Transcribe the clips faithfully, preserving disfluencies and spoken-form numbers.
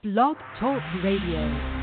Blog Talk Radio.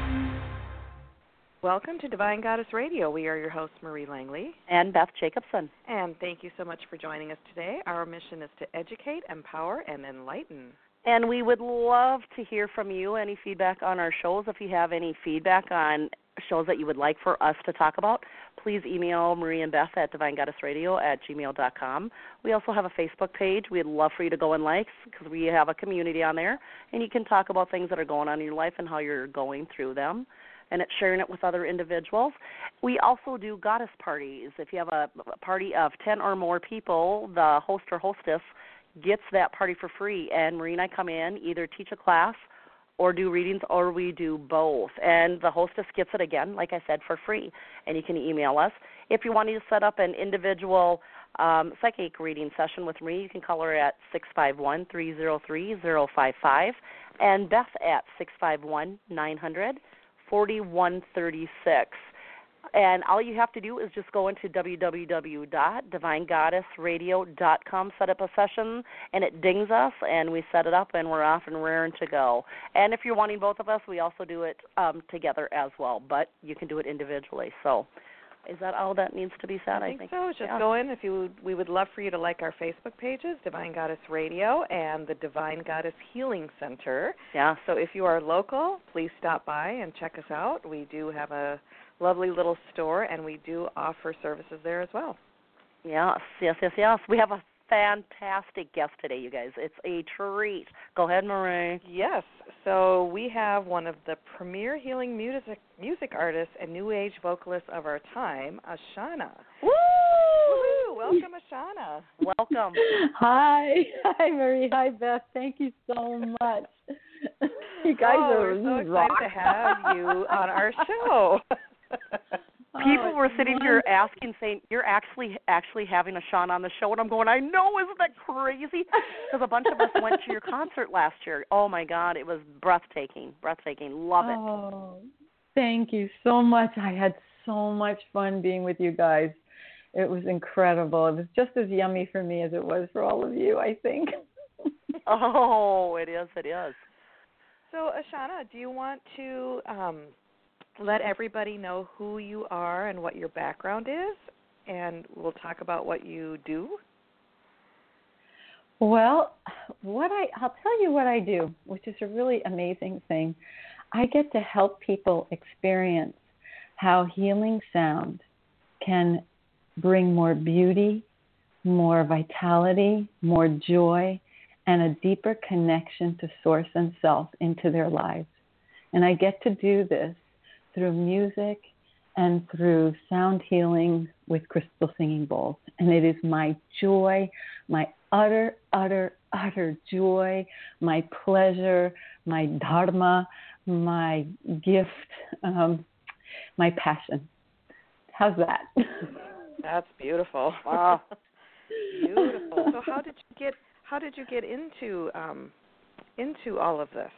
Welcome to Divine Goddess Radio. We are your hosts, Marie Langley and Beth Jacobson. And thank you so much for joining us today. Our mission is to educate, empower, and enlighten. And we would love to hear from you, any feedback on our shows. If you have any feedback on shows that you would like for us to talk about, please email Marie and Beth at divine goddess radio at gmail dot com. We also have a Facebook page. We'd love for you to go and like, because we have a community on there, and you can talk about things that are going on in your life and how you're going through them, and it's sharing it with other individuals. We also do goddess parties. If you have a, a party of ten or more people, the host or hostess gets that party for free, and Marie and I come in, either teach a class or do readings, or we do both. And the hostess gets it again, like I said, for free, and you can email us. If you want to set up an individual um, psychic reading session with Marie, you can call her at six five one, three zero three, zero five five, and Beth at six five one, nine hundred, forty-one thirty-six. And all you have to do is just go into w w w dot divine goddess radio dot com, set up a session, and it dings us, and we set it up, and we're off and raring to go. And if you're wanting both of us, we also do it um, together as well, but you can do it individually. So is that all that needs to be said? I think, I think so. Just yeah. go in. If you would, we would love for you to like our Facebook pages, Divine Goddess Radio and the Divine Goddess Healing Center. Yeah. So if you are local, please stop by and check us out. We do have a lovely little store, and we do offer services there as well. Yes, yes, yes, yes. We have a fantastic guest today, you guys. It's a treat. Go ahead, Marie. Yes. So we have one of the premier healing music music artists and new age vocalists of our time, Ashana. Woo! Woo! Welcome, Ashana. Welcome. Hi. Hi, Marie. Hi, Beth. Thank you so much. You guys oh, are we're so rock. excited to have you on our show. People oh, were sitting here asking, saying, you're actually actually having a Sean on the show, and I'm going, I know, isn't that crazy? Because a bunch of us went to your concert last year. Oh, my God, it was breathtaking, breathtaking. Love it. Oh, thank you so much. I had so much fun being with you guys. It was incredible. It was just as yummy for me as it was for all of you, I think. Oh, it is, it is. So, Ashana, do you want to um, let everybody know who you are and what your background is, and we'll talk about what you do? Well, what I, I'll tell you what I do, which is a really amazing thing. I get to help people experience how healing sound can bring more beauty, more vitality, more joy, and a deeper connection to source and self into their lives. And I get to do this through music and through sound healing with crystal singing bowls. And it is my joy, my utter, utter, utter joy, my pleasure, my dharma, my gift, um, my passion. How's that? That's beautiful. Wow. Beautiful. So how did you get how did you get into um, into all of this?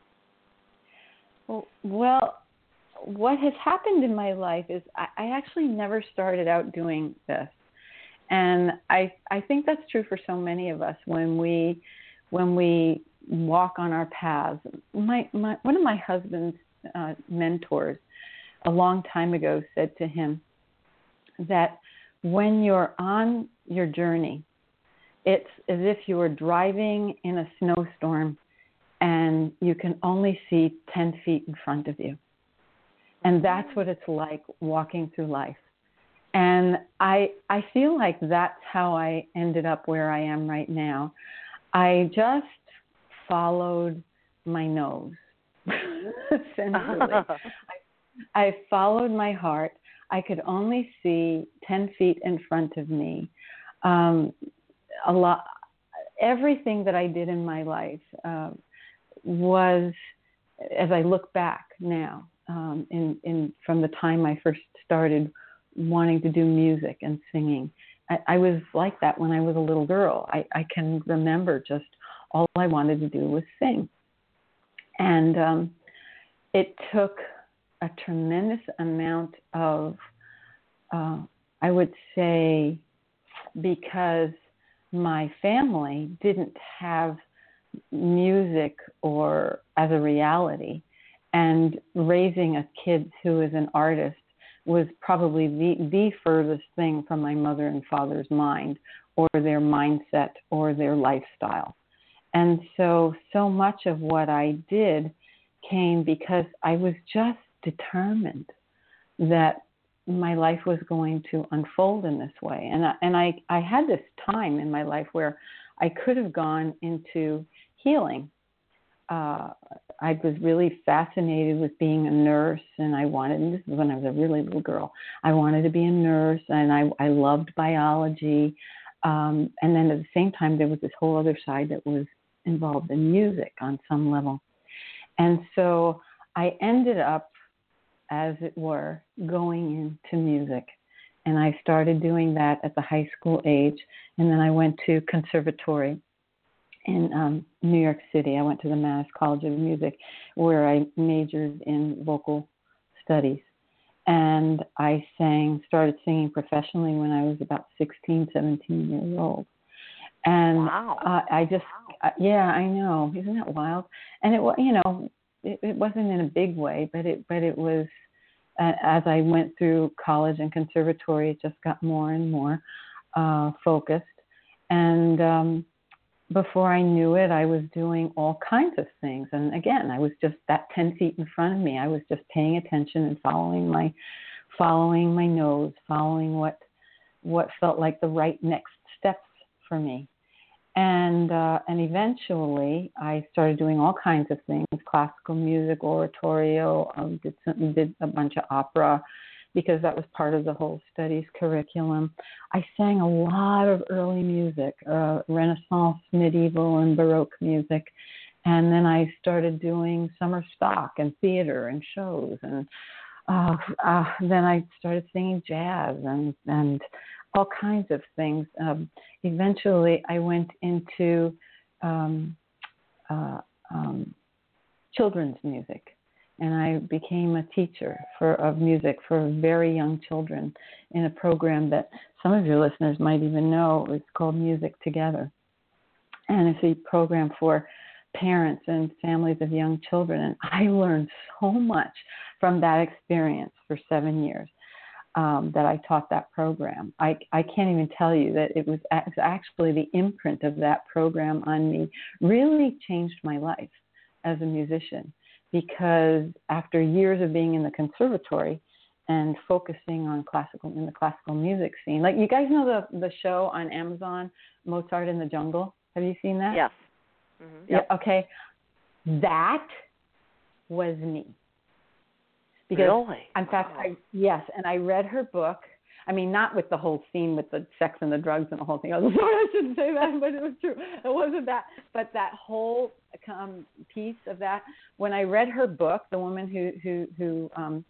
Well, what has happened in my life is I, I actually never started out doing this. And I I think that's true for so many of us when we when we walk on our paths. My, my one of my husband's uh, mentors a long time ago said to him that when you're on your journey, it's as if you were driving in a snowstorm and you can only see ten feet in front of you. And that's what it's like walking through life. And I I feel like that's how I ended up where I am right now. I just followed my nose, essentially. I, I followed my heart. I could only see ten feet in front of me. Um, a lot, everything that I did in my life uh, was, as I look back now, um, in, in from the time I first started wanting to do music and singing, I, I was like that when I was a little girl. I, I can remember just all I wanted to do was sing. And um, it took a tremendous amount of, uh, I would say, because my family didn't have music or as a reality, and raising a kid who is an artist was probably the, the furthest thing from my mother and father's mind or their mindset or their lifestyle. And so, so much of what I did came because I was just determined that my life was going to unfold in this way. And I, and I, I had this time in my life where I could have gone into healing. Uh, I was really fascinated with being a nurse, and I wanted, this is when I was a really little girl, I wanted to be a nurse, and I, I loved biology. Um, and then at the same time, there was this whole other side that was involved in music on some level. And so I ended up, as it were, going into music. And I started doing that at the high school age. And then I went to conservatory in um, New York City. I went to the Mannes College of Music, where I majored in vocal studies. And I sang, started singing professionally when I was about sixteen, seventeen years old. And wow. uh, I just, uh, yeah, I know. Isn't that wild? And it was, you know, it, it wasn't in a big way, but it, but it was, uh, as I went through college and conservatory, it just got more and more uh, focused. And um, before I knew it, I was doing all kinds of things. And again, I was just that ten feet in front of me. I was just paying attention and following my, following my nose, following what, what felt like the right next steps for me. And uh, and eventually, I started doing all kinds of things: classical music, oratorio, um, did some, did a bunch of opera, because that was part of the whole studies curriculum. I sang a lot of early music, uh, Renaissance, medieval, and Baroque music, and then I started doing summer stock and theater and shows, and uh, uh, then I started singing jazz and and. all kinds of things. Um, eventually, I went into um, uh, um, children's music, and I became a teacher for of music for very young children in a program that some of your listeners might even know. It's called Music Together, and it's a program for parents and families of young children. And I learned so much from that experience for seven years. Um, that I taught that program. I, I can't even tell you that it was actually the imprint of that program on me really changed my life as a musician, because after years of being in the conservatory and focusing on classical, in the classical music scene, like you guys know the, the show on Amazon, Mozart in the Jungle? Have you seen that? Yes. Mm-hmm. Yeah. Okay. That was me. Because, really? in fact, I, yes, and I read her book. I mean, not with the whole scene with the sex and the drugs and the whole thing. I was sorry, I shouldn't say that, but it was true. It wasn't that. But that whole um, piece of that, when I read her book, the woman who who, who um,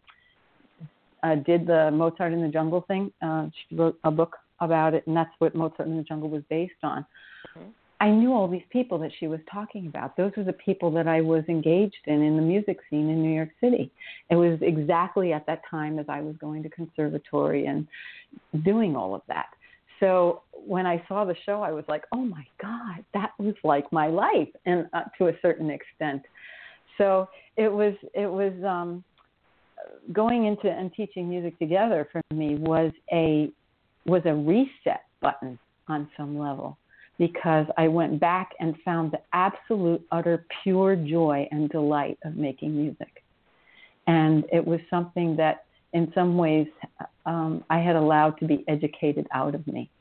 uh, did the Mozart in the Jungle thing, uh, she wrote a book about it, and that's what Mozart in the Jungle was based on. Mm-hmm. I knew all these people that she was talking about. Those were the people that I was engaged in in the music scene in New York City. It was exactly at that time as I was going to conservatory and doing all of that. So when I saw the show, I was like, oh my God, that was like my life, and uh, to a certain extent. So it was it was um, going into and teaching Music Together for me was a was a reset button on some level, because I went back and found the absolute, utter, pure joy and delight of making music. And it was something that, in some ways, um, I had allowed to be educated out of me.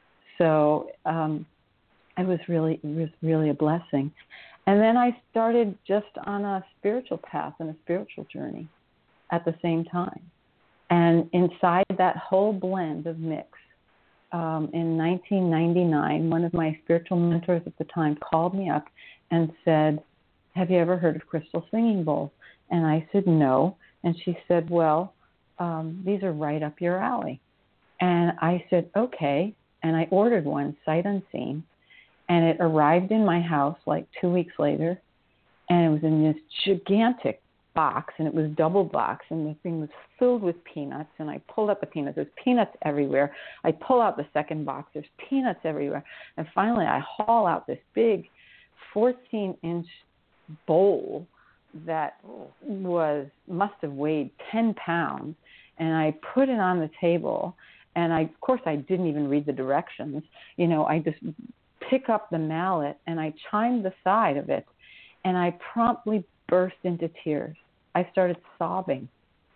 So um, it was really, it was really a blessing. And then I started just on a spiritual path and a spiritual journey at the same time. And inside that whole blend of mix, Um, in nineteen ninety-nine, one of my spiritual mentors at the time called me up and said, have you ever heard of crystal singing bowls? And I said, no. And she said, well, um, these are right up your alley. And I said, okay. And I ordered one sight unseen. And it arrived in my house like two weeks later. And it was in this gigantic box, and it was double box, and the thing was filled with peanuts. And I pulled out the peanuts. There's peanuts everywhere. I pull out the second box. There's peanuts everywhere. And finally, I haul out this big fourteen inch bowl that was must have weighed ten pounds, and I put it on the table, and I of course I didn't even read the directions. You know, I just pick up the mallet and I chimed the side of it, and I promptly burst into tears. I started sobbing.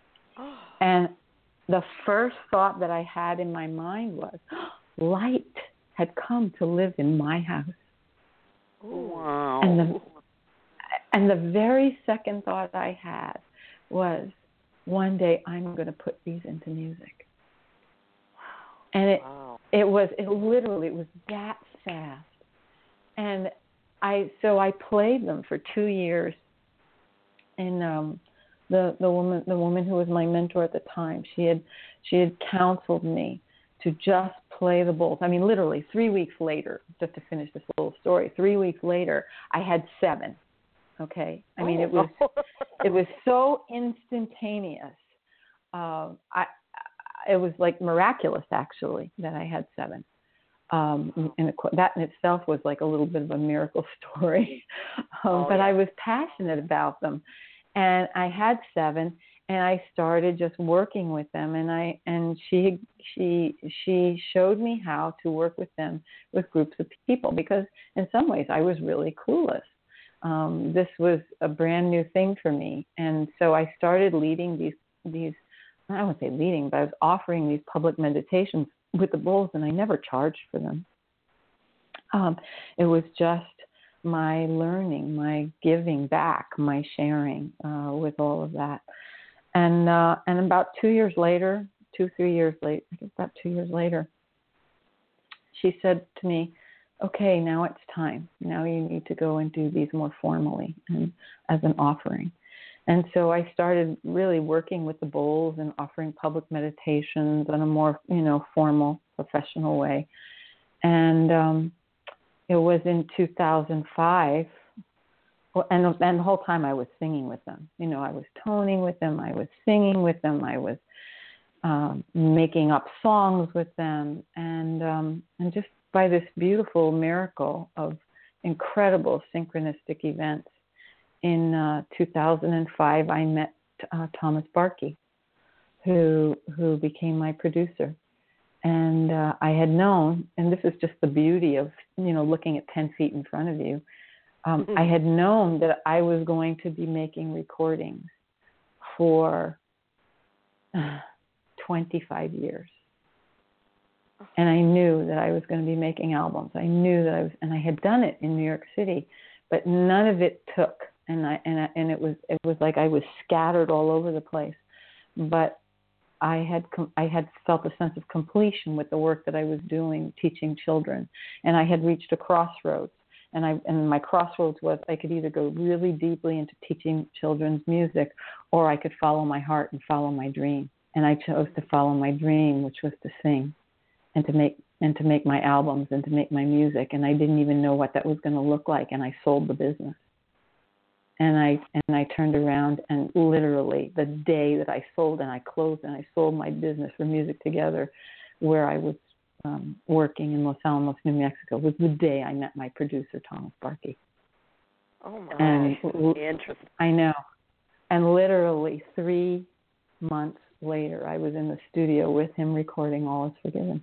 And the first thought that I had in my mind was, light had come to live in my house. Wow. And the And the very second thought I had was, one day I'm going to put these into music. Wow. And it wow. it was it literally it was that fast. And I so I played them for two years. And um, the the woman the woman who was my mentor at the time, she had she had counseled me to just play the bowls. I mean, literally three weeks later, just to finish this little story. Three weeks later, I had seven. Okay, I mean it was it was so instantaneous. Um, I it was like miraculous actually that I had seven. Um, and it, that in itself was like a little bit of a miracle story. um, oh, but yeah. I was passionate about them, and I had seven, and I started just working with them. And I and she she she showed me how to work with them with groups of people, because in some ways I was really clueless. Um, this was a brand new thing for me. And so I started leading these, these, I wouldn't say leading, but I was offering these public meditations with the bowls, and I never charged for them. Um, it was just my learning, my giving back, my sharing uh, with all of that. And uh, and about two years later, two, three years later, I think about two years later, she said to me, okay, now it's time. Now you need to go and do these more formally and as an offering. And so I started really working with the bowls and offering public meditations in a more, you know, formal, professional way. And um, it was in two thousand five, and, and the whole time I was singing with them. You know, I was toning with them, I was singing with them, I was um, making up songs with them, and um, and just by this beautiful miracle of incredible synchronistic events, in uh, two thousand five, I met uh, Thomas Barkey, who who became my producer. And uh, I had known, and this is just the beauty of, you know, looking at ten feet in front of you, um, mm-hmm. I had known that I was going to be making recordings for uh, twenty-five years. And I knew that I was going to be making albums. I knew that I was, and I had done it in New York City, but none of it took. And I and I, and it was it was like I was scattered all over the place. But I had com- I had felt a sense of completion with the work that I was doing, teaching children, and I had reached a crossroads. And I and my crossroads was I could either go really deeply into teaching children's music, or I could follow my heart and follow my dream. And I chose to follow my dream, which was to sing. And to make and to make my albums and to make my music, and I didn't even know what that was going to look like, and I sold the business. And I and I turned around, and literally the day that I sold and I closed and I sold my business for Music Together, where I was um, working in Los Alamos, New Mexico, was the day I met my producer, Thomas Barkey. Oh my! And interesting. I know. And literally three months later, I was in the studio with him recording All Is Forgiven.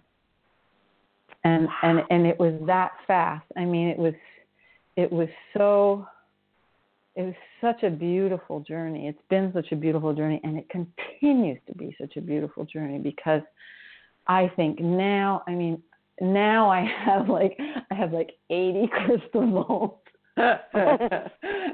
And, wow. and and it was that fast. I mean, it was it was so it was such a beautiful journey. It's been such a beautiful journey, and it continues to be such a beautiful journey, because I think now, I mean, now I have like I have like eighty crystal bowls. And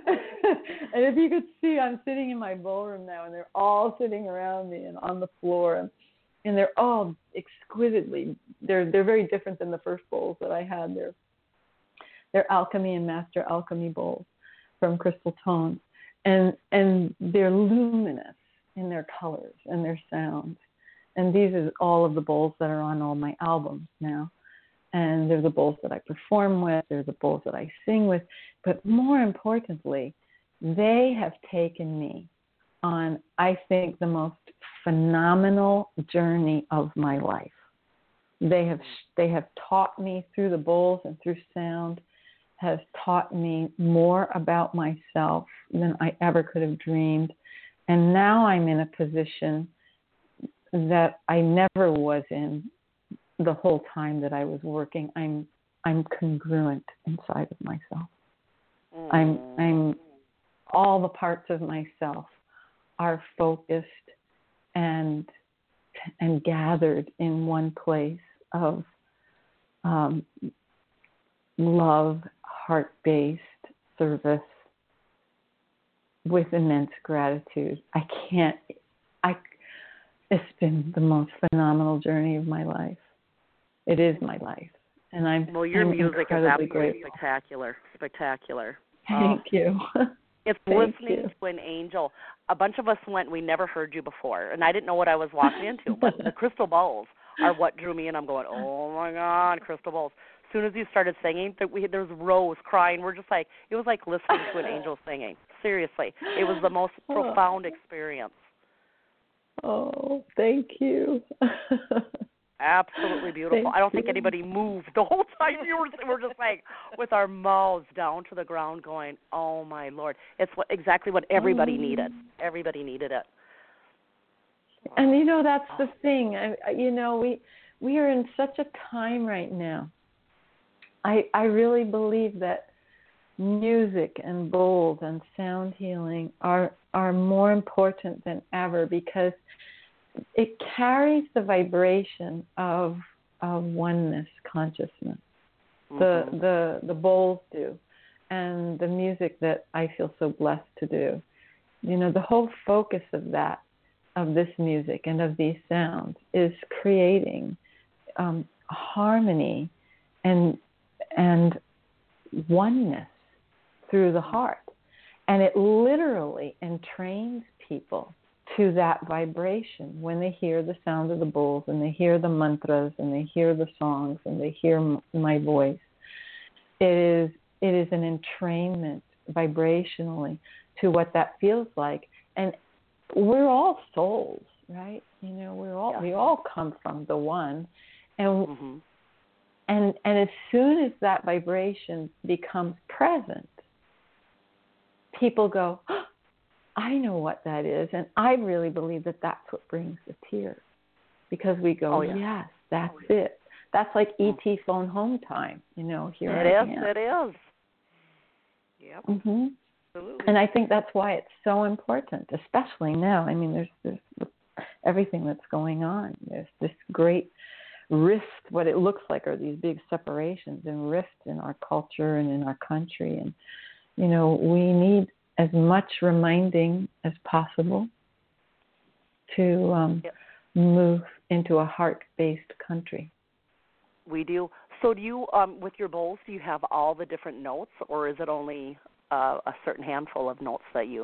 if you could see, I'm sitting in my ballroom now, and they're all sitting around me and on the floor, and And they're all exquisitely, they're they're very different than the first bowls that I had. They're, they're alchemy and master alchemy bowls from Crystal Tones. And and they're luminous in their colors and their sounds. And these are all of the bowls that are on all my albums now. And they're the bowls that I perform with, they're the bowls that I sing with. But more importantly, they have taken me on, I think, the most phenomenal journey of my life. They have they have taught me through the bowls and through sound has taught me more about myself than I ever could have dreamed. And now I'm in a position that I never was in the whole time that I was working. I'm I'm congruent inside of myself. Mm. I'm I'm all the parts of myself are focused and and gathered in one place of um, love, heart-based service with immense gratitude. I can't, I, it's been the most phenomenal journey of my life. It is my life. And I'm Well, your I'm music is absolutely grateful. spectacular, spectacular. Thank oh. you. It's Thank listening you. to an angel. A bunch of us went, we never heard you before, and I didn't know what I was walking into, but the crystal balls are what drew me in. I'm going, oh, my God, crystal balls. As soon as you started singing, we, there was Rose crying. We're just like, it was like listening to an angel singing. Seriously. It was the most profound experience. Oh, thank you. Absolutely beautiful. Thank I don't you. think anybody moved the whole time. You were, we were just like with our mouths down to the ground going, oh, my Lord. It's what, exactly what everybody oh. needed. Everybody needed it. And, you know, that's the thing. I, you know, we we are in such a time right now. I I really believe that music and bowls and sound healing are are more important than ever because it carries the vibration of, of oneness consciousness. Mm-hmm. The the the bowls do, and the music that I feel so blessed to do. You know, the whole focus of that, of this music and of these sounds, is creating um, harmony and and oneness through the heart, and it literally entrains people to that vibration when they hear the sound of the bowls and they hear the mantras and they hear the songs and they hear m- my voice. It is it is an entrainment vibrationally to what that feels like, and we're all souls, right? You know, we're all yeah. we all come from the one, and mm-hmm. and and as soon as that vibration becomes present, people go, oh, I know what that is, and I really believe that that's what brings the tears, because we go, oh, yeah. yes, that's oh, yeah. it. That's like E T phone home time, you know. Here it I is. am. It is. Yep. Mm-hmm. Absolutely. And I think that's why it's so important, especially now. I mean, there's, there's everything that's going on. There's this great rift. What it looks like are these big separations and rifts in our culture and in our country, and you know, we need as much reminding as possible to um, yep. move into a heart-based country. We do. So do you, um, with your bowls, do you have all the different notes, or is it only uh, a certain handful of notes that you,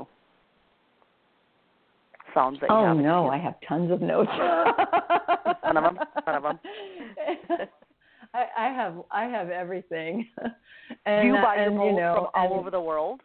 sounds that you oh, have? Oh, no, I have tons of notes. None of them? None of them? I, I have I have everything. And, do you buy your and, bowls you know, from all and, over the world?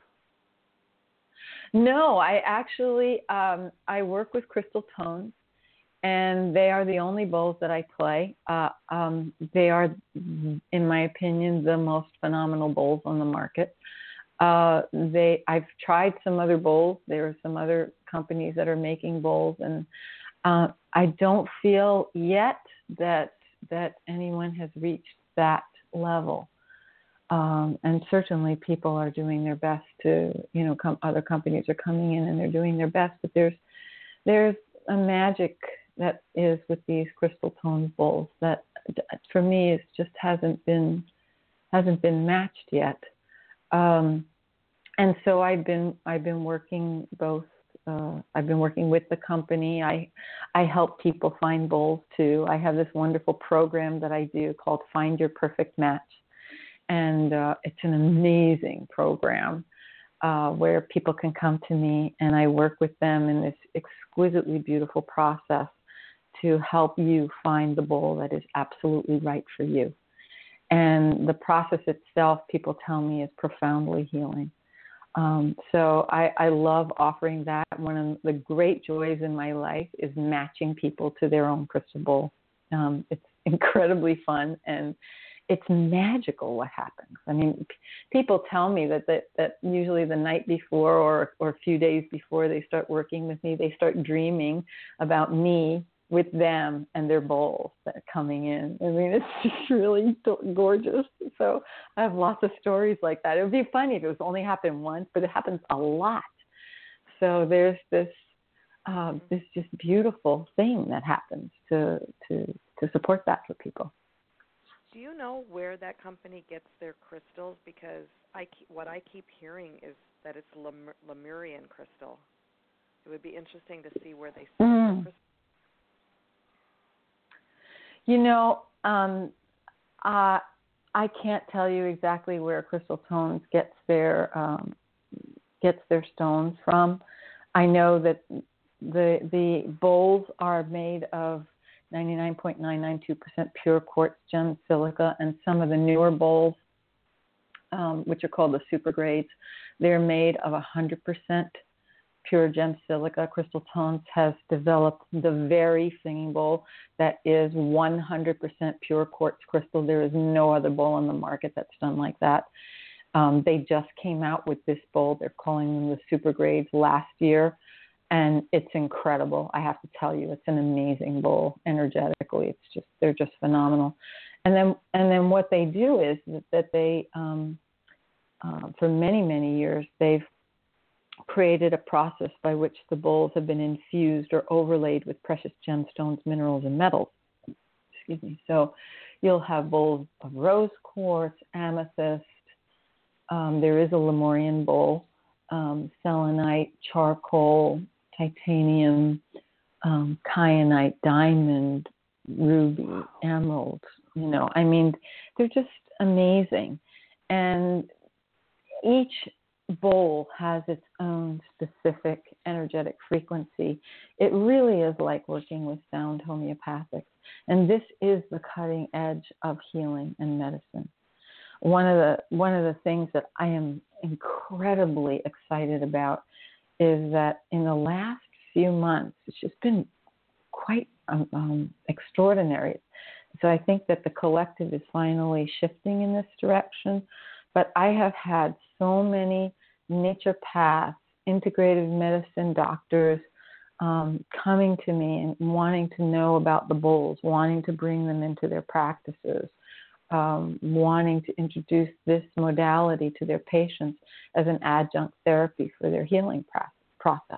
No, I actually, um, I work with Crystal Tones, and they are the only bowls that I play. Uh, um, they are, in my opinion, the most phenomenal bowls on the market. Uh, they, I've tried some other bowls. There are some other companies that are making bowls, and uh, I don't feel yet that that anyone has reached that level. Um, and certainly people are doing their best to, you know, com- other companies are coming in and they're doing their best, but there's there's a magic that is with these Crystal Tones bowls that, for me, it just hasn't been hasn't been matched yet. Um, and so I've been I've been working both. Uh, I've been working with the company. I I help people find bowls too. I have this wonderful program that I do called Find Your Perfect Match. And uh, it's an amazing program uh, where people can come to me and I work with them in this exquisitely beautiful process to help you find the bowl that is absolutely right for you. And the process itself, people tell me, is profoundly healing. Um, so I, I love offering that. One of the great joys in my life is matching people to their own crystal bowl. Um, it's incredibly fun, and it's magical what happens. I mean, p- people tell me that, that that usually the night before or or a few days before they start working with me, they start dreaming about me with them and their bowls that are coming in. I mean, it's just really gorgeous. So I have lots of stories like that. It would be funny if it was only happened once, but it happens a lot. So there's this uh, this just beautiful thing that happens to to to support that for people. Do you know where that company gets their crystals? Because I keep, what I keep hearing is that it's Lemur, Lemurian crystal. It would be interesting to see where they source Mm. the crystal. You know, um, uh, I can't tell you exactly where Crystal Tones gets their um, gets their stones from. I know that the the bowls are made of ninety-nine point nine nine two percent pure quartz gem silica, and some of the newer bowls, um, which are called the super grades, they're made of one hundred percent pure gem silica. Crystal Tones has developed the very singing bowl that is one hundred percent pure quartz crystal. There is no other bowl on the market that's done like that. Um, they just came out with this bowl. They're calling them the super grades last year, and it's incredible. I have to tell you, it's an amazing bowl energetically. It's just, they're just phenomenal. And then, and then what they do is that they, um, uh, for many, many years, they've created a process by which the bowls have been infused or overlaid with precious gemstones, minerals, and metals. Excuse me. So you'll have bowls of rose quartz, amethyst. Um, there is a Lemurian bowl, um, selenite, charcoal, titanium, um, kyanite, diamond, ruby, emerald. You know, I mean, they're just amazing. And each bowl has its own specific energetic frequency. It really is like working with sound homeopathics. And this is the cutting edge of healing and medicine. One of the one of the things that I am incredibly excited about is that in the last few months, it's just been quite um, um, extraordinary. So I think that the collective is finally shifting in this direction. But I have had so many naturopaths, integrative medicine doctors um, coming to me and wanting to know about the bowls, wanting to bring them into their practices, um, wanting to introduce this modality to their patients as an adjunct therapy for their healing process.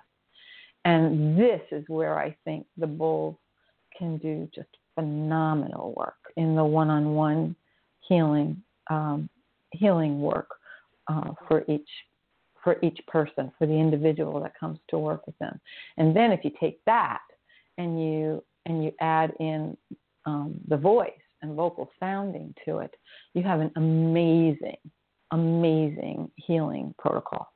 And this is where I think the bowls can do just phenomenal work in the one-on-one healing um, healing work uh, for each for each person, for the individual that comes to work with them. And then if you take that and you and you add in um, the voice and vocal sounding to it, you have an amazing, amazing healing protocol.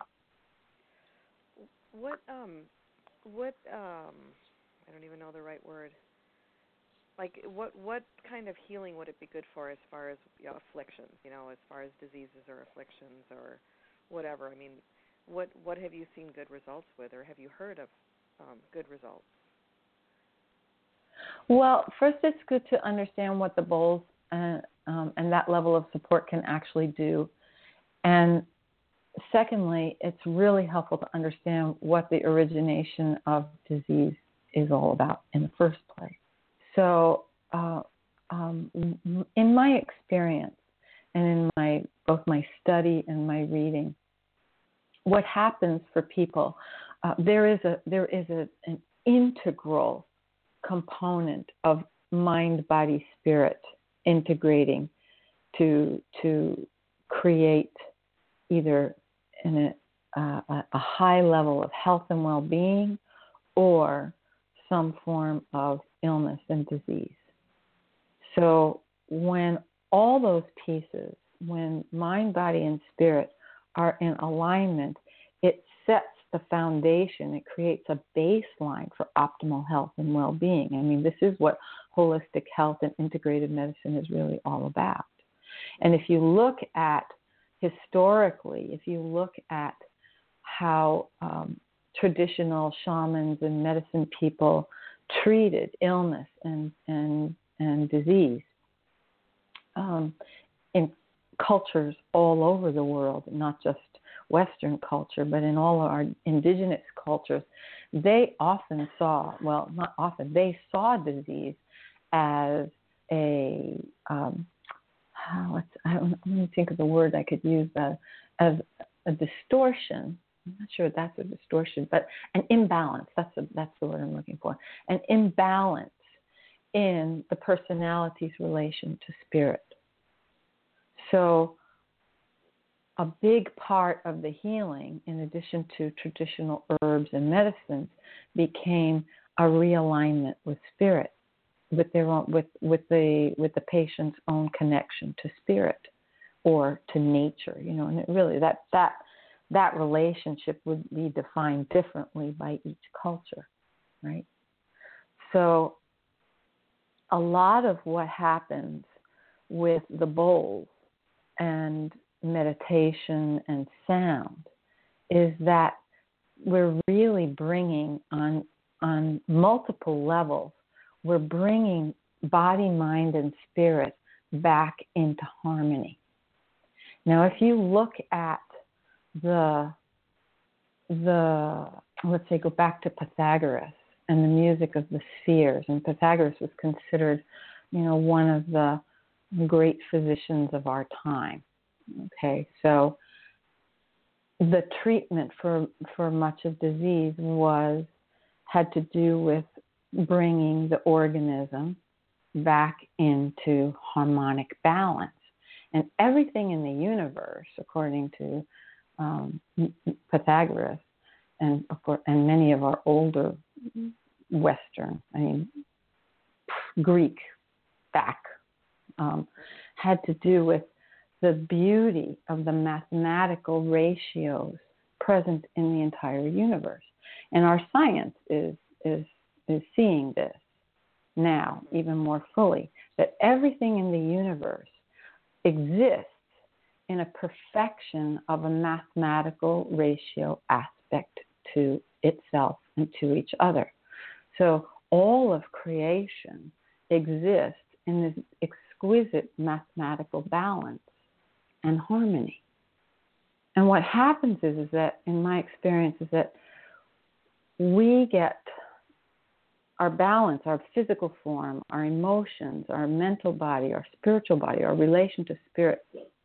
What um, what um, I don't even know the right word. Like, what what kind of healing would it be good for as far as, you know, afflictions, you know, as far as diseases or afflictions or whatever? I mean, what what have you seen good results with, or have you heard of um, good results? Well, first it's good to understand what the bowls and, um, and that level of support can actually do. And secondly, it's really helpful to understand what the origination of disease is all about in the first place. So uh, um, in my experience and in my both my study and my reading, what happens for people, uh, there is a there is a, an integral component of mind, body, spirit integrating to to create either in a, uh, a high level of health and well-being or some form of illness and disease. So when all those pieces, when mind, body, and spirit are in alignment, it sets the foundation. It creates a baseline for optimal health and well-being. I mean, this is what holistic health and integrated medicine is really all about. And if you look at historically, if you look at how um, traditional shamans and medicine people treated illness and and, and disease, um, in cultures all over the world, not just Western culture, but in all our indigenous cultures, they often saw, well, not often, they saw disease as a, um, let's, I don't, let me think of the word I could use, uh, as a distortion. I'm not sure if that's a distortion, but an imbalance. That's a, that's the word I'm looking for. An imbalance in the personality's relation to spirit. So a big part of the healing, in addition to traditional herbs and medicines, became a realignment with spirit, with their own, with with the with the patient's own connection to spirit or to nature. You know, and it really that that that relationship would be defined differently by each culture, right? So a lot of what happens with the bowls and meditation and sound is that we're really bringing on on multiple levels, we're bringing body, mind, and spirit back into harmony. Now, if you look at the the let's say go back to Pythagoras and the music of the spheres, and Pythagoras was considered, you know, one of the great physicians of our time. Okay, so the treatment for for much of disease was had to do with bringing the organism back into harmonic balance, and everything in the universe, according to um, Pythagoras, and of course, and many of our older Western, I mean Greek back, um, had to do with the beauty of the mathematical ratios present in the entire universe. And our science is is is seeing this now even more fully, that everything in the universe exists in a perfection of a mathematical ratio aspect to itself and to each other. So all of creation exists in this exquisite mathematical balance and harmony. And what happens is, is that, in my experience, is that we get our balance, our physical form, our emotions, our mental body, our spiritual body, our relation to spirit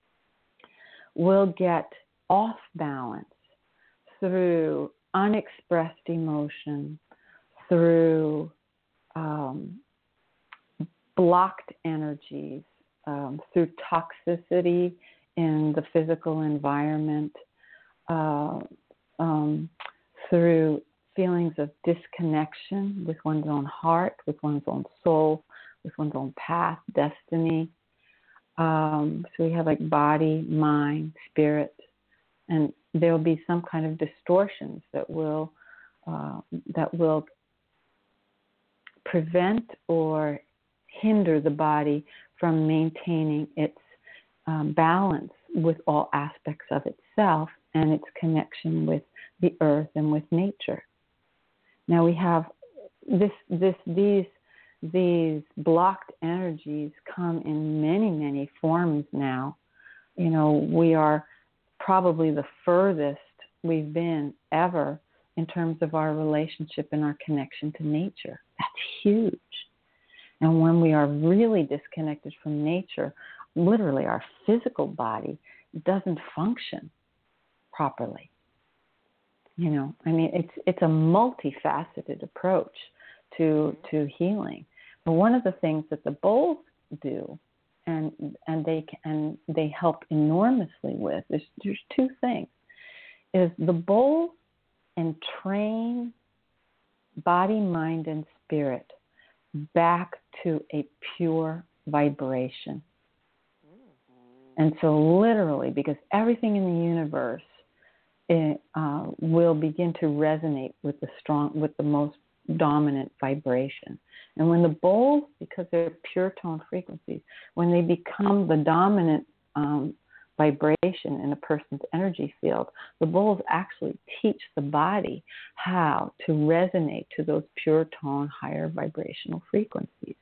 will get off balance through unexpressed emotion, through um, blocked energies, um, through toxicity in the physical environment, uh, um, through feelings of disconnection with one's own heart, with one's own soul, with one's own path, destiny. Um, so we have like body, mind, spirit, and there will be some kind of distortions that will uh, that will prevent or hinder the body from maintaining its um, balance with all aspects of itself and its connection with the earth and with nature. Now we have this, this, these, these blocked energies come in many, many forms now. You know, we are probably the furthest we've been ever in terms of our relationship and our connection to nature. That's huge. And when we are really disconnected from nature, literally our physical body doesn't function properly. You know, I mean, it's it's a multifaceted approach to to healing. But one of the things that the bowls do, and and they and they help enormously with, is there's two things: is the bowls entrain body, mind, and spirit back to a pure vibration. And so literally, because everything in the universe it, uh, will begin to resonate with the strong, with the most dominant vibration. And when the bowls, because they're pure tone frequencies, when they become the dominant um, vibration in a person's energy field, the bowls actually teach the body how to resonate to those pure tone, higher vibrational frequencies.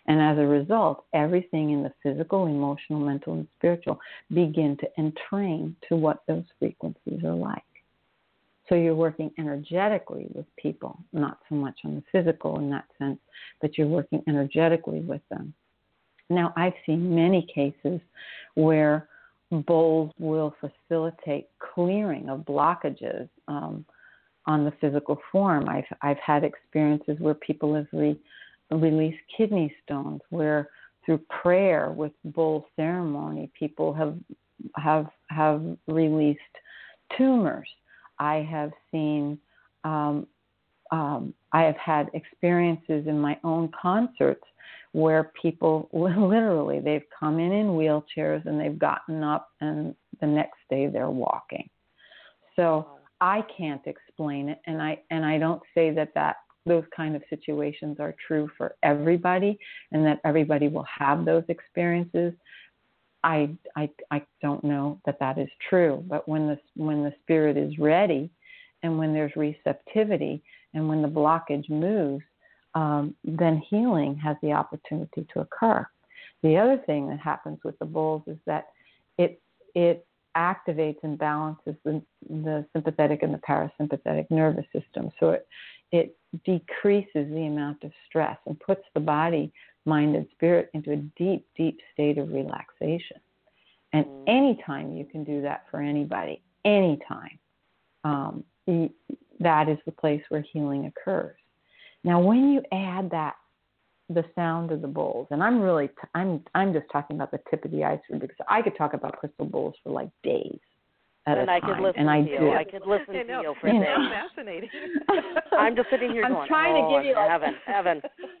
And as a result, everything in the physical, emotional, mental, and spiritual begin to entrain to what those frequencies are like. So you're working energetically with people, not so much on the physical in that sense, but you're working energetically with them. Now, I've seen many cases where bowls will facilitate clearing of blockages um, on the physical form. I've I've had experiences where people have re, released kidney stones, where through prayer with bowl ceremony, people have have have released tumors. I have seen, um, um, I have had experiences in my own concerts where people literally, they've come in in wheelchairs and they've gotten up and the next day they're walking. So I can't explain it, and I and I don't say that, that those kind of situations are true for everybody and that everybody will have those experiences. I, I, I don't know that that is true, but when the when the spirit is ready, and when there's receptivity, and when the blockage moves, um, then healing has the opportunity to occur. The other thing that happens with the bowls is that it it activates and balances the, the sympathetic and the parasympathetic nervous system, so it it decreases the amount of stress and puts the body, mind, and spirit into a deep, deep state of relaxation. And anytime you can do that for anybody, anytime, um, that is the place where healing occurs. Now, when you add that, the sound of the bowls, and I'm really, t- I'm, I'm just talking about the tip of the iceberg, because I could talk about crystal bowls for like days at and a I time. could listen and I to you. do. I could listen to you for you days. know. Fascinating. I'm just sitting here I'm going, trying oh, to give you like heaven, heaven.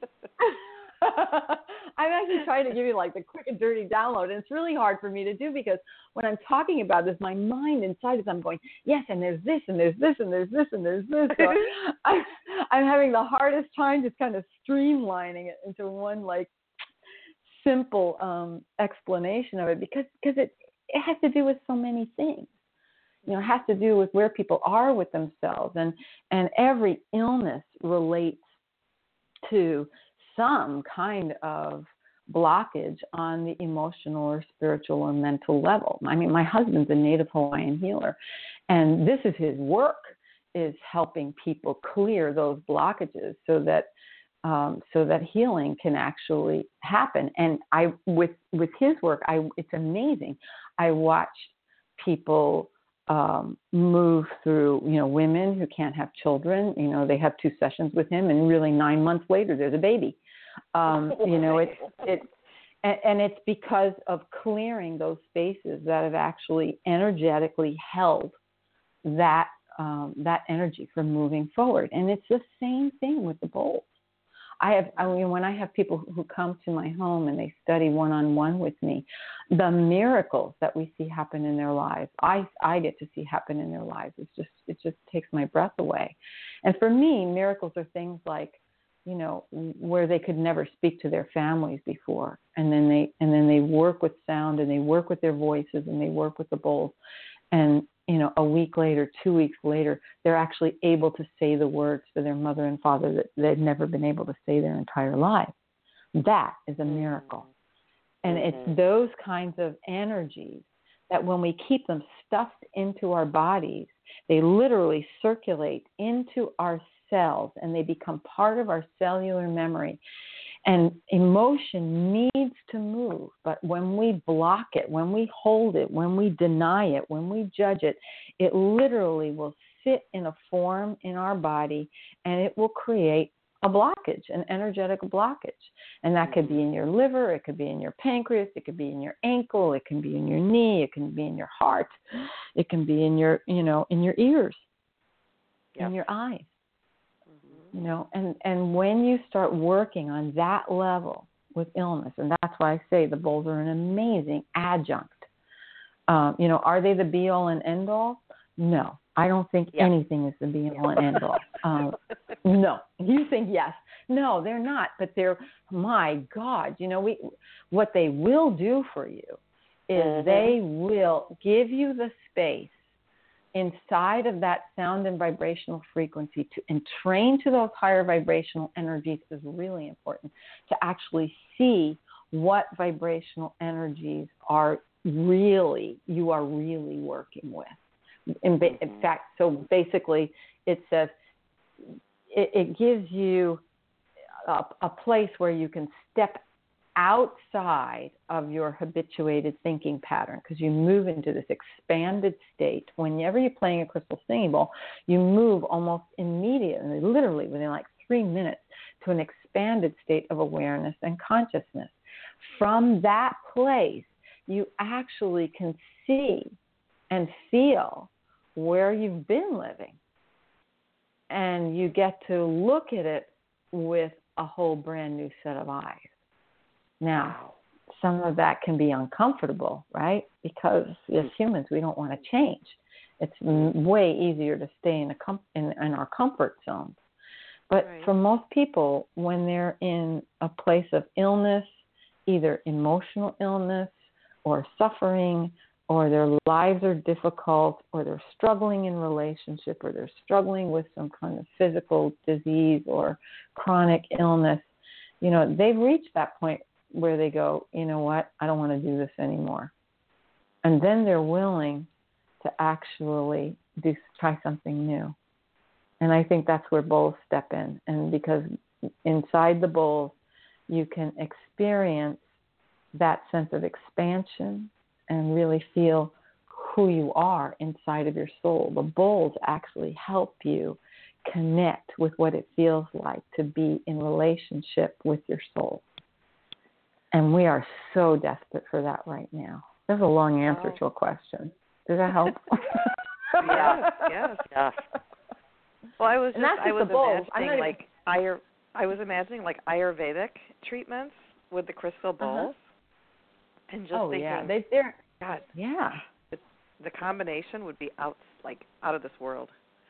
I'm actually trying to give you like the quick and dirty download, and it's really hard for me to do because when I'm talking about this, my mind inside is I'm going, yes, and there's this, and there's this, and there's this, and there's this. So I'm, I'm having the hardest time just kind of streamlining it into one like simple um, explanation of it because because it it has to do with so many things. You know, it has to do with where people are with themselves, and and every illness relates to some kind of blockage on the emotional or spiritual or mental level. I mean, my husband's a native Hawaiian healer, and this is his work, is helping people clear those blockages so that um, so that healing can actually happen. And I, with with his work, I it's amazing. I watch people um, move through, you know, women who can't have children. You know, they have two sessions with him, and really nine months later, there's a baby. Um, you know, it's it, and, and it's because of clearing those spaces that have actually energetically held that um, that energy from moving forward. And it's the same thing with the bowls. I have, I mean, when I have people who come to my home and they study one-on-one with me, the miracles that we see happen in their lives, I, I get to see happen in their lives. It's just, it just takes my breath away. And for me, miracles are things like, you know, where they could never speak to their families before, and then they, and then they work with sound, and they work with their voices, and they work with the bowls, and you know, a week later, two weeks later, they're actually able to say the words to their mother and father that they've never been able to say their entire lives. That is a miracle. And Mm-hmm. it's those kinds of energies that when we keep them stuffed into our bodies, they literally circulate into our cells and they become part of our cellular memory. And emotion needs to move, but when we block it, when we hold it, when we deny it, when we judge it, it literally will sit in a form in our body, and it will create a blockage, an energetic blockage. And that could be in your liver, it could be in your pancreas, it could be in your ankle, it can be in your knee, it can be in your heart, it can be in your, you know, in your ears, Yep. in your eyes. You know, and, and when you start working on that level with illness, and that's why I say the bowls are an amazing adjunct. Um, you know, are they the be-all and end-all? No, I don't think yeah. anything is the be-all and end-all. Um, no, you think yes. No, they're not, but they're, my God, you know, we what they will do for you is mm-hmm. they will give you the space inside of that sound and vibrational frequency to entrain to those higher vibrational energies is really important, to actually see what vibrational energies are really, you are really working with. In, ba- in fact, so basically it says, it, it gives you a, a place where you can step outside of your habituated thinking pattern, because you move into this expanded state. Whenever you're playing a crystal singing bowl, you move almost immediately, literally within like three minutes, to an expanded state of awareness and consciousness. From that place, you actually can see and feel where you've been living. And you get to look at it with a whole brand new set of eyes. Now, some of that can be uncomfortable, right? Because as humans, we don't want to change. It's way easier to stay in, a com- in, in our comfort zones. But right. for most people, when they're in a place of illness, either emotional illness or suffering, or their lives are difficult, or they're struggling in relationship, or they're struggling with some kind of physical disease or chronic illness, you know, they've reached that point where they go, you know what, I don't want to do this anymore. And then they're willing to actually do try something new. And I think that's where bowls step in. And because inside the bowls, you can experience that sense of expansion and really feel who you are inside of your soul. The bowls actually help you connect with what it feels like to be in relationship with your soul. And we are so desperate for that right now. There's a long answer oh. to a question. Did that help? yes, yes, yes. Well, I was just, just I was imagining like even... Ayur, I was imagining like Ayurvedic treatments with the crystal bowls, uh-huh. and just oh, thinking, yeah, they, they're God, yeah, the, the combination would be out like out of this world.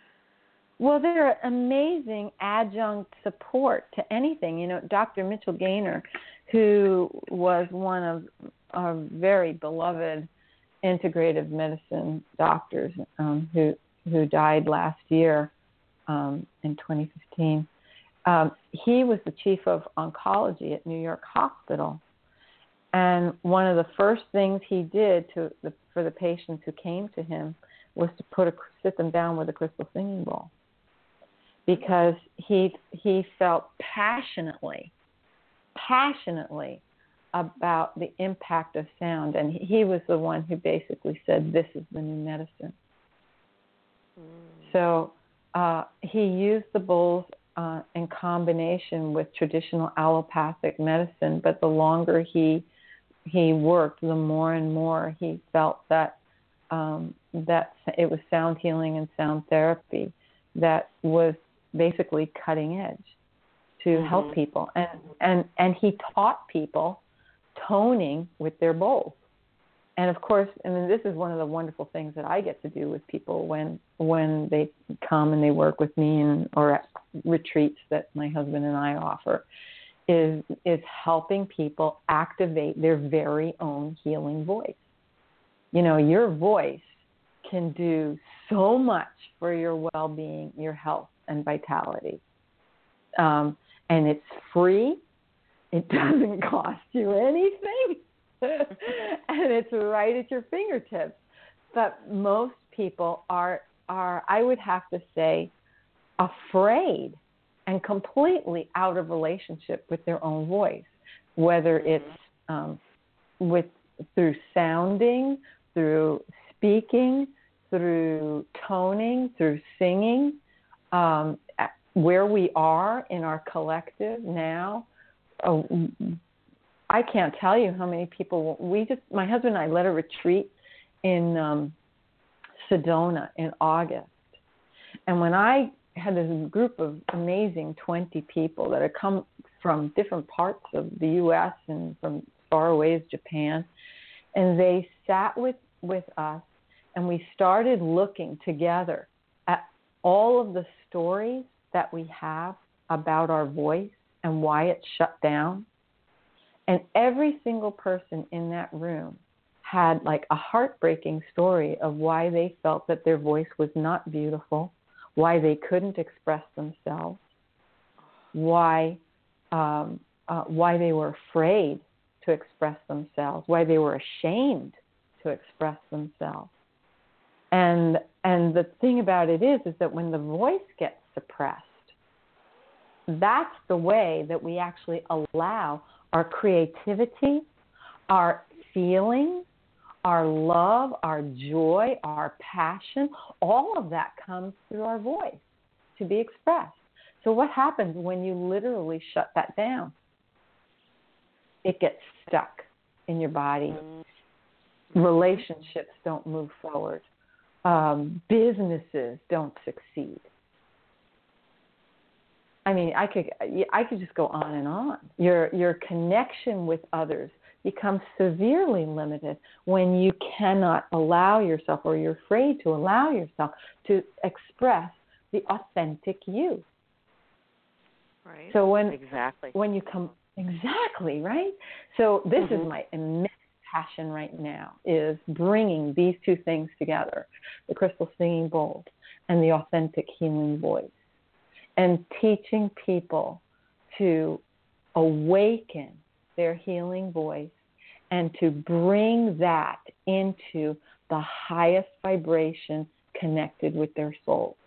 Well, they're amazing adjunct support to anything. You know, Doctor Mitchell Gaynor, who was one of our very beloved integrative medicine doctors, um, who who died last year um, in twenty fifteen. Um, he was the chief of oncology at New York Hospital, and one of the first things he did to the, for the patients who came to him was to put a, sit them down with a crystal singing bowl, because he he felt passionately, passionately about the impact of sound, and he, he was the one who basically said, "This is the new medicine." Mm. So uh, he used the bowls uh, in combination with traditional allopathic medicine, but the longer he he worked, the more and more he felt that um, that it was sound healing and sound therapy that was basically cutting edge to mm-hmm. help people. And, and and he taught people toning with their bowls. And of course, I mean, this is one of the wonderful things that I get to do with people when when they come and they work with me, and or at retreats that my husband and I offer, is is helping people activate their very own healing voice. You know, your voice can do so much for your well-being, your health, and vitality. Um, and it's free. It doesn't cost you anything. And it's right at your fingertips. But most people are, are, I would have to say, afraid and completely out of relationship with their own voice, whether it's um, with through sounding, through speaking, through toning, through singing. Um, where we are in our collective now, oh, I can't tell you how many people, we just, my husband and I led a retreat in um, Sedona in August. And when I had this group of amazing twenty people that had come from different parts of the U S and from as far away as Japan, and they sat with, with us, and we started looking together at all of the stories that we have about our voice and why it's shut down. And every single person in that room had like a heartbreaking story of why they felt that their voice was not beautiful, why they couldn't express themselves, why um, uh, why they were afraid to express themselves, why they were ashamed to express themselves. And and the thing about it is, is that when the voice gets suppressed, that's the way that we actually allow our creativity, our feelings, our love, our joy, our passion, all of that comes through our voice to be expressed. So what happens when you literally shut that down? It gets stuck in your body. Relationships don't move forward. Um, businesses don't succeed. I mean, I could I could just go on and on. Your your connection with others becomes severely limited when you cannot allow yourself, or you're afraid to allow yourself to express the authentic you. Right. So when exactly when you come exactly right. So this mm-hmm. is my immense passion right now, is bringing these two things together: the crystal singing bowls and the authentic healing voice, and teaching people to awaken their healing voice and to bring that into the highest vibration connected with their soul.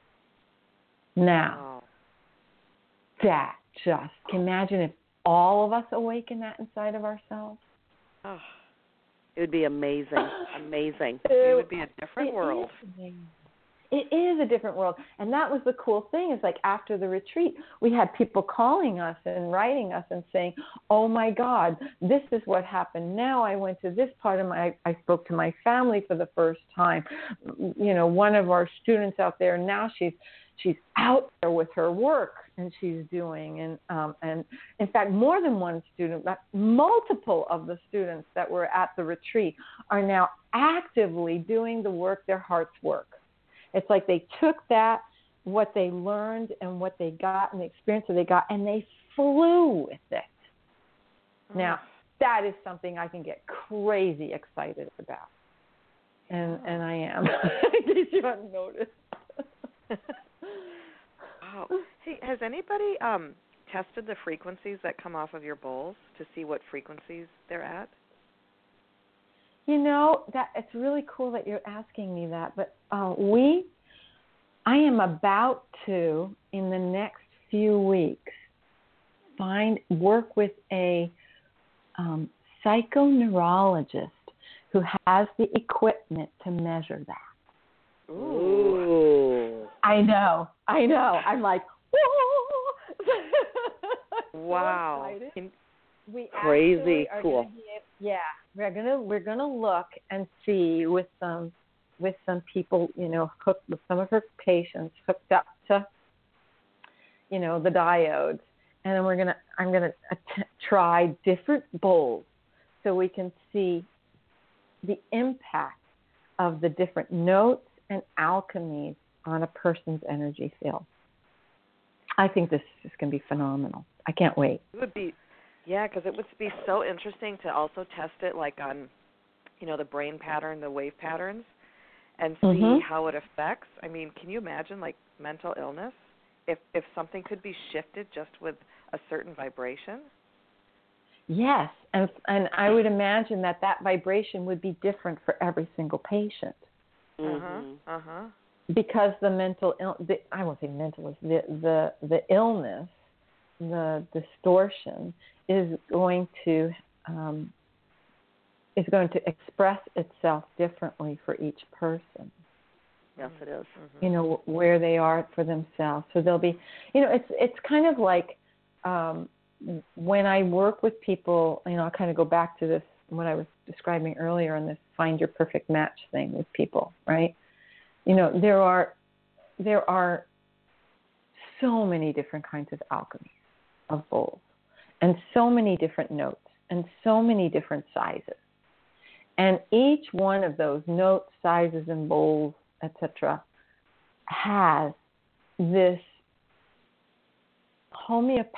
Now, Wow. that just, can you imagine if all of us awaken that inside of ourselves? Oh, it would be amazing, amazing. It would be a different It world. is amazing. It is a different world. And that was the cool thing, is like after the retreat, we had people calling us and writing us and saying, oh my God, this is what happened. Now I went to this part of my, I spoke to my family for the first time. You know, one of our students out there now, she's, she's out there with her work and she's doing, and, um, and in fact, more than one student, but multiple of the students that were at the retreat are now actively doing the work, their heart's work. It's like they took that, what they learned and what they got and the experience that they got, and they flew with it. Oh. Now, that is something I can get crazy excited about. And and I am, in case you haven't noticed. Wow. Hey, has anybody um, tested the frequencies that come off of your bowls to see what frequencies they're at? You know, that it's really cool that you're asking me that, but uh, we, I am about to, in the next few weeks, find, work with a um, psychoneurologist who has the equipment to measure that. Ooh. I know, I know. I'm like, wow. So we crazy are cool. Gonna be, yeah, we're gonna we're gonna look and see with some with some people, you know, hooked with some of her patients hooked up to, you know, the diodes, and then we're gonna I'm gonna att- try different bowls so we can see the impact of the different notes and alchemies on a person's energy field. I think this is going to be phenomenal. I can't wait. It would be, yeah, because it would be so interesting to also test it, like on, you know, the brain pattern, the wave patterns, and see mm-hmm. how it affects. I mean, can you imagine, like, mental illness? If if something could be shifted just with a certain vibration? Yes, and and I would imagine that that vibration would be different for every single patient. Uh huh. Uh huh. Because the mental, Ill, the, I won't say mental, the the the illness, the distortion is going to um, is going to express itself differently for each person. Yes, it is. Mm-hmm. You know, where they are for themselves. So they'll be, you know, it's it's kind of like um, when I work with people. You know, I'll kind of go back to this what I was describing earlier on this find your perfect match thing with people, right? You know, there are there are so many different kinds of alchemy of bowls, and so many different notes, and so many different sizes. And each one of those notes, sizes, and bowls, et cetera, has this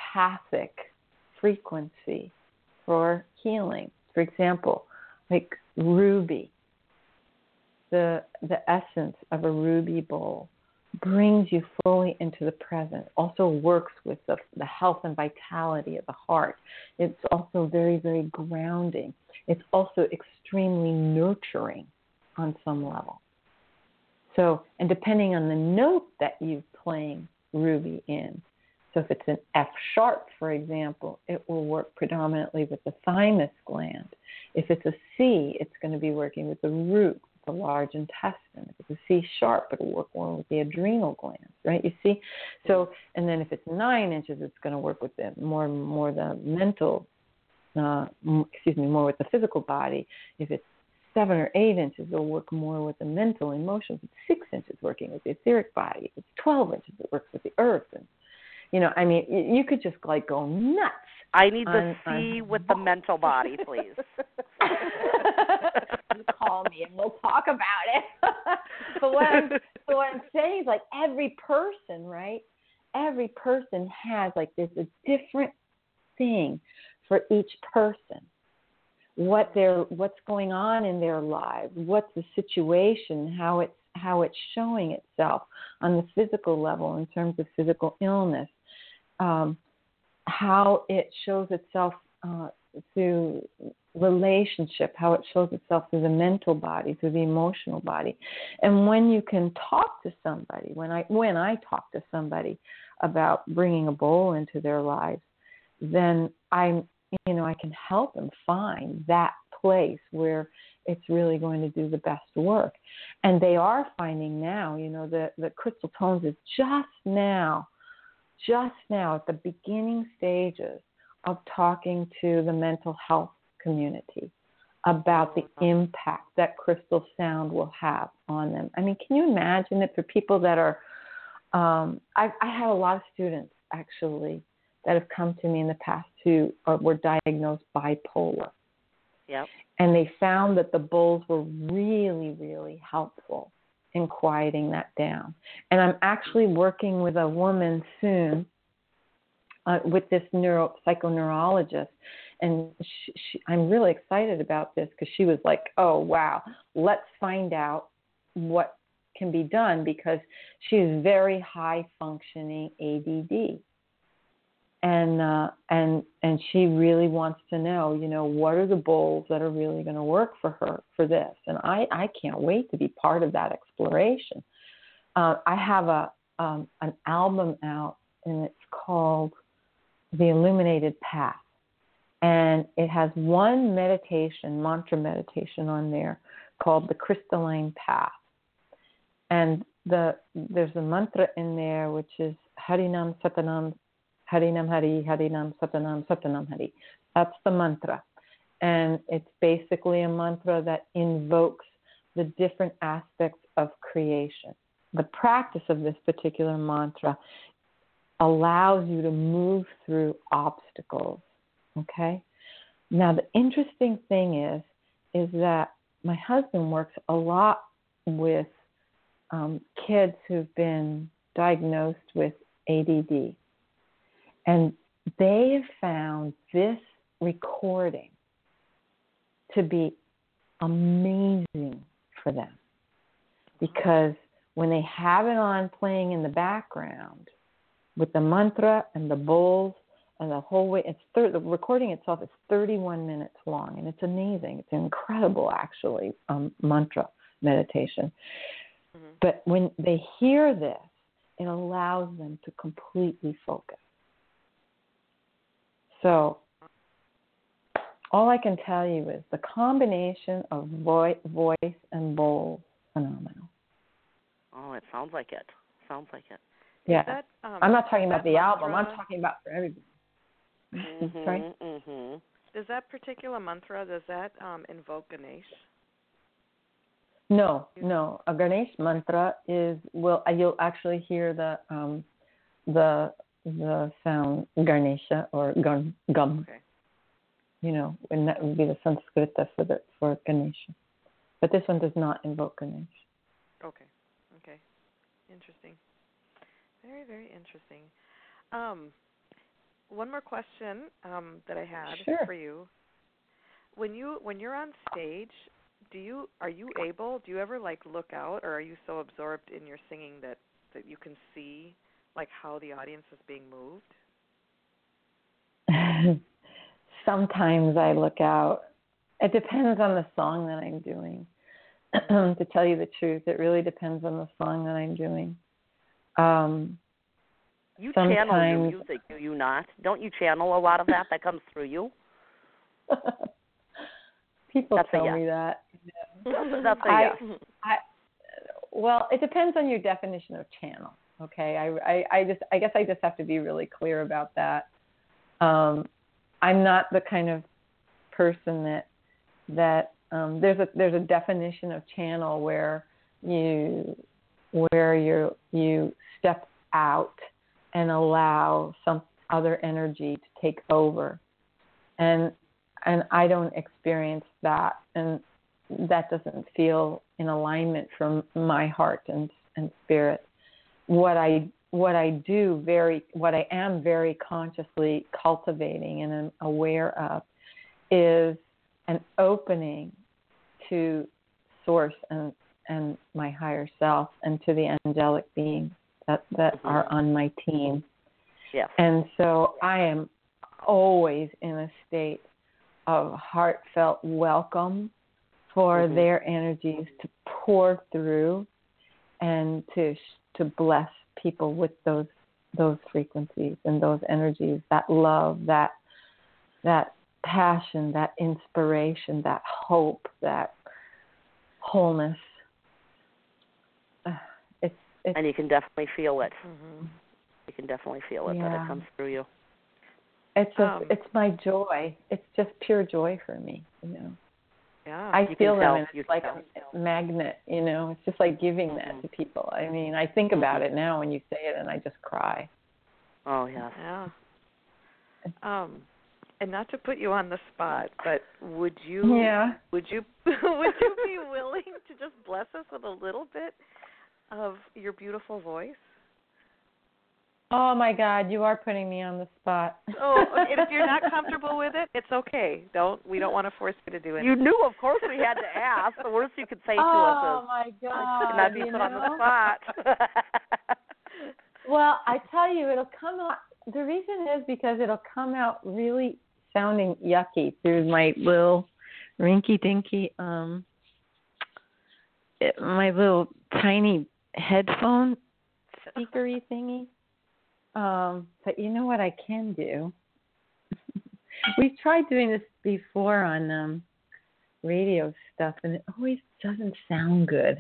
homeopathic frequency for healing. For example, like ruby, the the essence of a ruby bowl, brings you fully into the present. Also works with the, the health and vitality of the heart. It's also very, very grounding. It's also extremely nurturing on some level. So, and depending on the note that you're playing ruby in, so if it's an F sharp, for example, it will work predominantly with the thymus gland. If it's a C, it's going to be working with the root, the large intestine. If it's a C sharp, it'll work more with the adrenal glands, right? You see? So, and then if it's nine inches, it's going to work with the more, more the mental, uh, excuse me, more with the physical body. If it's seven or eight inches, it'll work more with the mental emotions. If it's six inches, working with the etheric body. If it's twelve inches, it works with the earth. And, you know, I mean, you could just like go nuts. I need on, to see on... with the mental body, please. You call me and we'll talk about it. But what I'm, so what I'm saying is, like, every person, right? Every person has, like, there's a different thing for each person. What they're, what's going on in their lives, what's the situation, how it's how it's showing itself on the physical level in terms of physical illness, um, how it shows itself uh, through relationship, how it shows itself through the mental body, through the emotional body. And when you can talk to somebody, when I when I talk to somebody about bringing a bowl into their lives, then I'm, you know, I can help them find that place where it's really going to do the best work. And they are finding now, you know, the, the Crystal Tones is just now, just now at the beginning stages of talking to the mental health community about the impact that crystal sound will have on them. I mean, can you imagine it for people that are, um, I, I have a lot of students actually that have come to me in the past who are, were diagnosed bipolar. Yep. And they found that the bowls were really, really helpful in quieting that down. And I'm actually working with a woman soon uh, with this neuro psychoneurologist. And she, she, I'm really excited about this because she was like, oh, wow, let's find out what can be done, because she is very high-functioning A D D. And uh, and and she really wants to know, you know, what are the bowls that are really going to work for her for this? And I, I can't wait to be part of that exploration. Uh, I have a um, an album out, and it's called The Illuminated Path. And it has one meditation, mantra meditation on there called The Crystalline Path. And the there's a mantra in there which is Harinam Satanam Harinam Hari, Harinam Satanam, Satanam Hari. That's the mantra. And it's basically a mantra that invokes the different aspects of creation. The practice of this particular mantra allows you to move through obstacles, okay? Now, the interesting thing is, is that my husband works a lot with um, kids who've been diagnosed with A D D. And they have found this recording to be amazing for them, because when they have it on playing in the background with the mantra and the bowls and the whole way, it's thir- the recording itself is thirty-one minutes long, and it's amazing. It's incredible, actually, um, mantra meditation. Mm-hmm. But when they hear this, it allows them to completely focus. So all I can tell you is the combination of voice, voice and bowls, phenomenal. Oh, it sounds like it. Sounds like it. Yeah. That, um, I'm not talking about the mantra, album. I'm talking about for everybody. Mm-hmm, Sorry? Mm-hmm. Does that particular mantra, does that um, invoke Ganesh? No, no. A Ganesh mantra is, well, you'll actually hear the um, the the sound Ganesha or Gam, Gam. Okay. You know, and that would be the Sanskrit for the for Ganesha. But this one does not invoke Ganesh. Okay. Okay. Interesting. Very, very interesting. Um, one more question um, that I had sure. for you. When you when you're on stage, do you are you able? Do you ever like look out, or are you so absorbed in your singing that that you can see like how the audience is being moved? Sometimes I look out. It depends on the song that I'm doing. To tell you the truth, it really depends on the song that I'm doing. Um, you sometimes... channel your music, do you not? Don't you channel a lot of that that comes through you? People That's tell yes. me that. That's a I, yes. I, well, it depends on your definition of channel. Okay, I, I, I just, I guess I just have to be really clear about that. Um, I'm not the kind of person that that um, there's a there's a definition of channel where you where you you step out and allow some other energy to take over, and and I don't experience that, and that doesn't feel in alignment from my heart and and spirit. What I what I do very what I am very consciously cultivating and am aware of is an opening to source and and my higher self and to the angelic beings that that mm-hmm. are on my team. Yes. And so I am always in a state of heartfelt welcome for mm-hmm. their energies to pour through and to to bless people with those those frequencies and those energies, that love, that that passion, that inspiration, that hope, that wholeness. Uh, it's, it's and you can definitely feel it. Mm-hmm. You can definitely feel it yeah. that it comes through you. It's just, um, it's my joy. It's just pure joy for me, you know. Yeah, I you feel them, tell, and it's like a, a magnet, you know. It's just like giving that mm-hmm. to people. I mean, I think about it now when you say it, and I just cry. Oh yes. Yeah. Um, and not to put you on the spot, but would you? Yeah. Would you? Would you be willing to just bless us with a little bit of your beautiful voice? Oh my God, you are putting me on the spot. Oh, okay. If you're not comfortable with it, it's okay. Don't we don't want to force you to do it. You knew, of course, we had to ask. The worst you could say to oh, us is, "Oh my God, not be you put know? on the spot." Well, I tell you, it'll come out. The reason is because it'll come out really sounding yucky through my little rinky-dinky, um, it, my little tiny headphone speakery thingy. Um, but you know what I can do? We've tried doing this before on um, radio stuff, and it always doesn't sound good.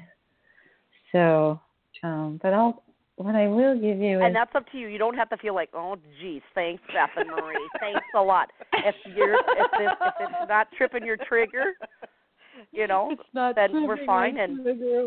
So, um, but I'll. What I will give you is... And that's up to you. You don't have to feel like, oh, geez, thanks, Beth and Marie. Thanks a lot. If you're if, this, if it's not tripping your trigger, you know, then we're fine. And,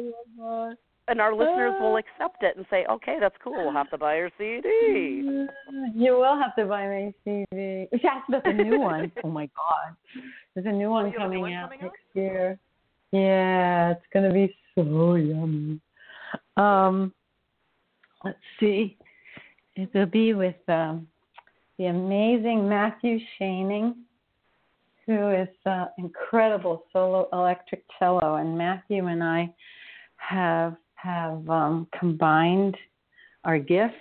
and our listeners will accept it and say, okay, that's cool. We'll have to buy your C D. You will have to buy my C D. Yes, but the new one. Oh, my God. There's a new one oh, coming one out coming next out? year. Yeah, it's going to be so yummy. Um... Let's see. It will be with um, the amazing Matthew Shaning, who is an incredible solo electric cello. And Matthew and I have have um, combined our gifts,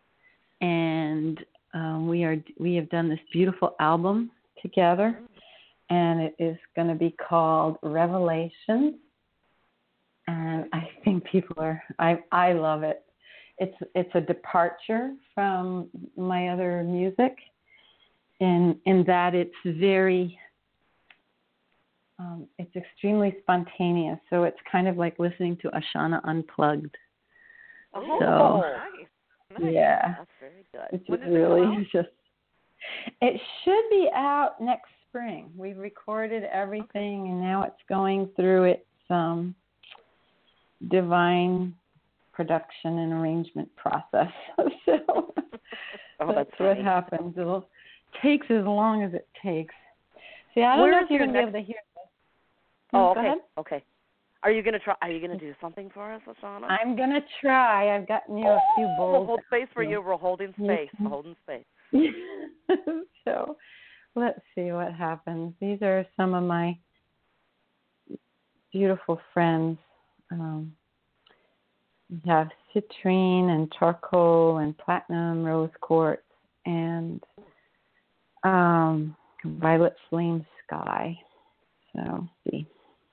and um, we are we have done this beautiful album together. And it is going to be called Revelations. And I think people are. I I love it. It's it's a departure from my other music, in in that it's very, um, it's extremely spontaneous. So it's kind of like listening to Ashana Unplugged. Oh, so, nice. nice. Yeah, that's very good. It's when just does it really come out? just. It should be out next spring. We've recorded everything, okay. and now it's going through its um, divine production and arrangement process. so oh, that's, that's what happens. It takes as long as it takes. See, I don't Where know is if you're your going to be next... able to hear this. Oh, no, okay. Go ahead. Okay. Are you gonna try? Are you gonna do something for us, Ashana? I'm gonna try. I've gotten you oh, a few bowls. We'll hold space for you. We're holding space. Mm-hmm. We're holding space. So, let's see what happens. These are some of my beautiful friends. Um, we have citrine and charcoal and platinum rose quartz and um, violet flame sky. So, let's see.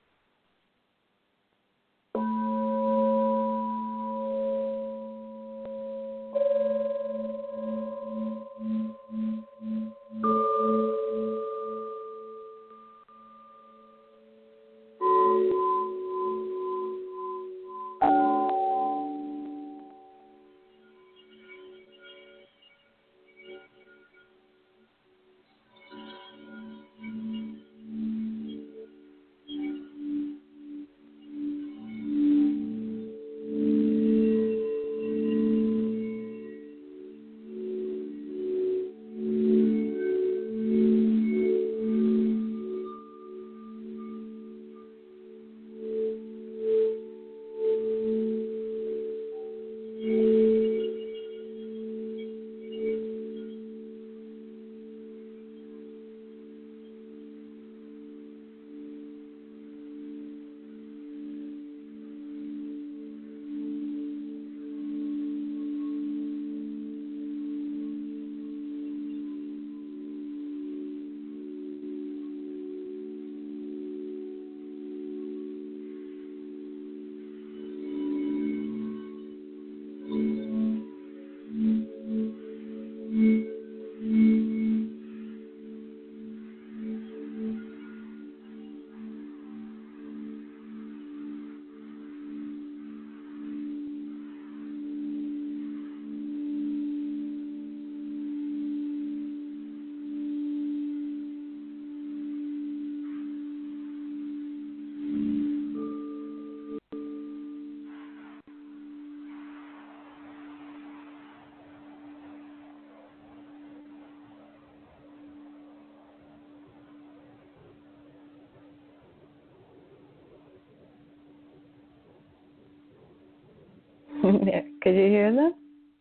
Could you hear them?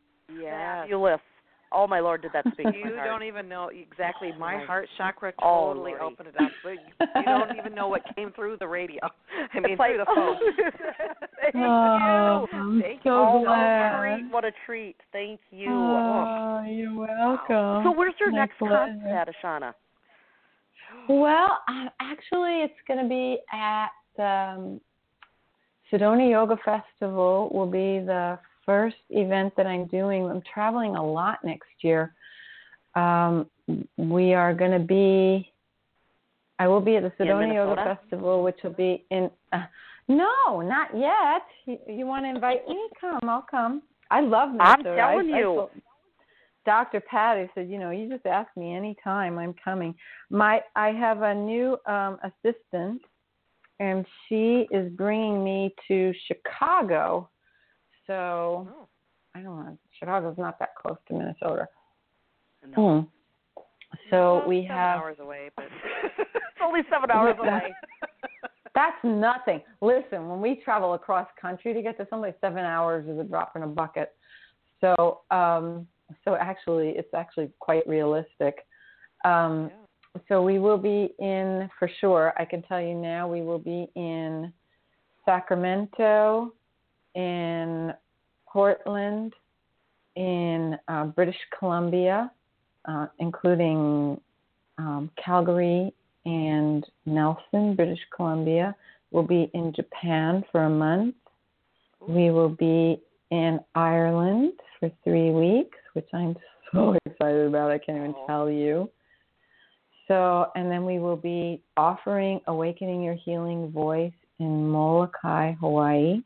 Yeah. Fabulous. Oh, my Lord, did that speak to You my heart. don't even know exactly. My Right. heart chakra Oh, totally Lordy. opened it up. But you, you don't even know what came through the radio. I mean, It's like, through the phone. Thank Oh, you. I'm Thank so you. Oh, what glad. a treat. What a treat. Thank you. Oh, you're welcome. So where's your My next pleasure. concert at, Ashana? Well, uh, actually, it's going to be at um, Sedona Yoga Festival. Will be the first event that I'm doing. I'm traveling a lot next year. Um, we are going to be. I will be at the Sedona Yoga Festival, which will be in. Uh, no, not yet. You, you want to invite me? Come, I'll come. I love Minnesota. I'm telling I, you. I told, Doctor Patty said, you know, you just ask me anytime, I'm coming. My, I have a new um, assistant, and she is bringing me to Chicago. So, Oh. I don't know, Chicago's not that close to Minnesota. No. Mm. So well, we seven have. hours away, but It's only seven hours away. That's nothing. Listen, when we travel across country to get to someplace, seven hours is a drop in a bucket. So, um, so actually, it's actually quite realistic. Um, yeah. So we will be in, for sure, I can tell you now, we will be in Sacramento, in Portland, in uh, British Columbia, uh, including um, Calgary and Nelson, British Columbia. We'll be in Japan for a month. We will be in Ireland for three weeks, which I'm so excited about. I can't even tell you. So, and then we will be offering Awakening Your Healing Voice in Molokai, Hawaii.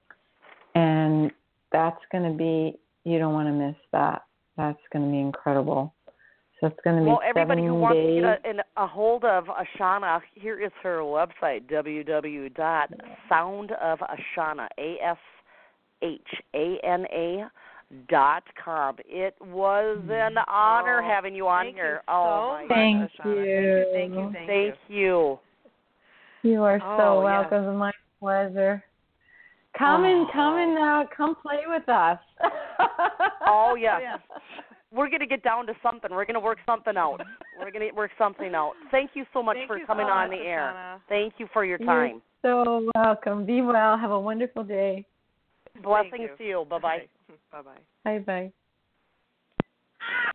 And that's going to be, you don't want to miss that. That's going to be incredible. So it's going to be well, everybody seven who wants days. to get a, in a hold of Ashana, here is her website, w w w dot sound of ashana, A S H A N A dot com. It was an honor oh, having you on thank here. You oh, so my Thank much, you. Ashana. Thank you. Thank you. Thank, Thank you. you. You are Oh, so yes. welcome. My pleasure. Come oh. and come and uh, come play with us. Oh, yeah. Oh, yeah. We're going to get down to something. We're going to work something out. We're going to work something out. Thank you so much Thank for you coming so on much, the air. Ashana. Thank you for your You're time. so welcome. Be well. Have a wonderful day. Blessings you. to you. Bye-bye. Bye-bye. Bye-bye.